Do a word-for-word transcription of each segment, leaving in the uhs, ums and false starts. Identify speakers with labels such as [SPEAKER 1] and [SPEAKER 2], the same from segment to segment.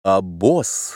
[SPEAKER 1] Обоз.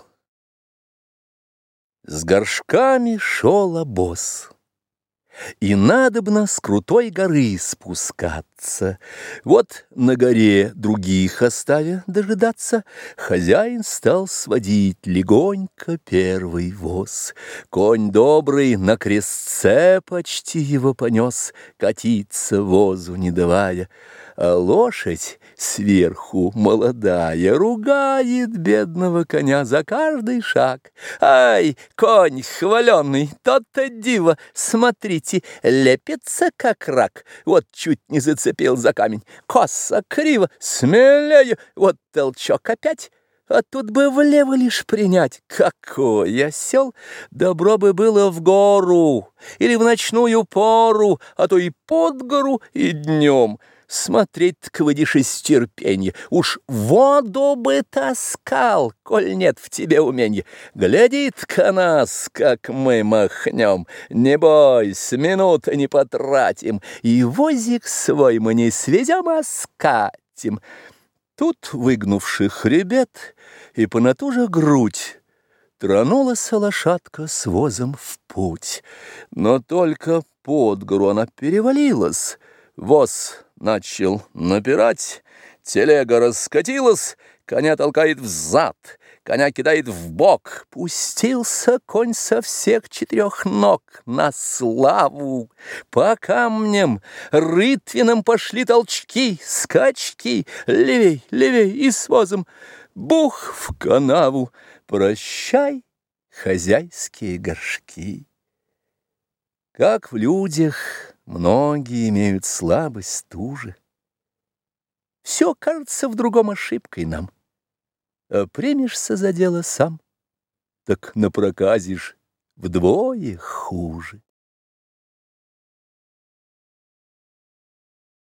[SPEAKER 1] С горшками шел обоз, и надобно с крутой горы спускаться. Вот на горе, других оставя дожидаться, хозяин стал сводить легонько первый воз. Конь добрый на крестце почти его понес, катиться возу не давая. А лошадь сверху молодая ругает бедного коня за каждый шаг. Ай, конь хваленый, тот-то диво, смотрите, лепится как рак. Вот чуть не зацепил за камень, косо, криво, смелее, вот толчок опять. А тут бы влево лишь принять. Какой осел! Добро бы было в гору или в ночную пору, а то и под гору, и днем. Смотреть-то выйдешь из терпенья, уж воду бы таскал, коль нет в тебе уменья. Глядит-ка нас, как мы махнем, не бойся, минуты не потратим, и возик свой мы не свезем, а скатим. Тут, выгнувши хребет и понатужа грудь, тронулась лошадка с возом в путь. Но только под гору она перевалилась, воз начал напирать, телега раскатилась, коня толкает взад, коня кидает в бок. Пустился конь со всех четырех ног на славу. По камням рытвинам пошли толчки, скачки, левей, левей, и с возом бух в канаву. Прощай, хозяйские горшки. Как в людях многие имеют слабость ту же. Все кажется в другом ошибкой нам. А примешься за дело сам, так напроказишь вдвое хуже.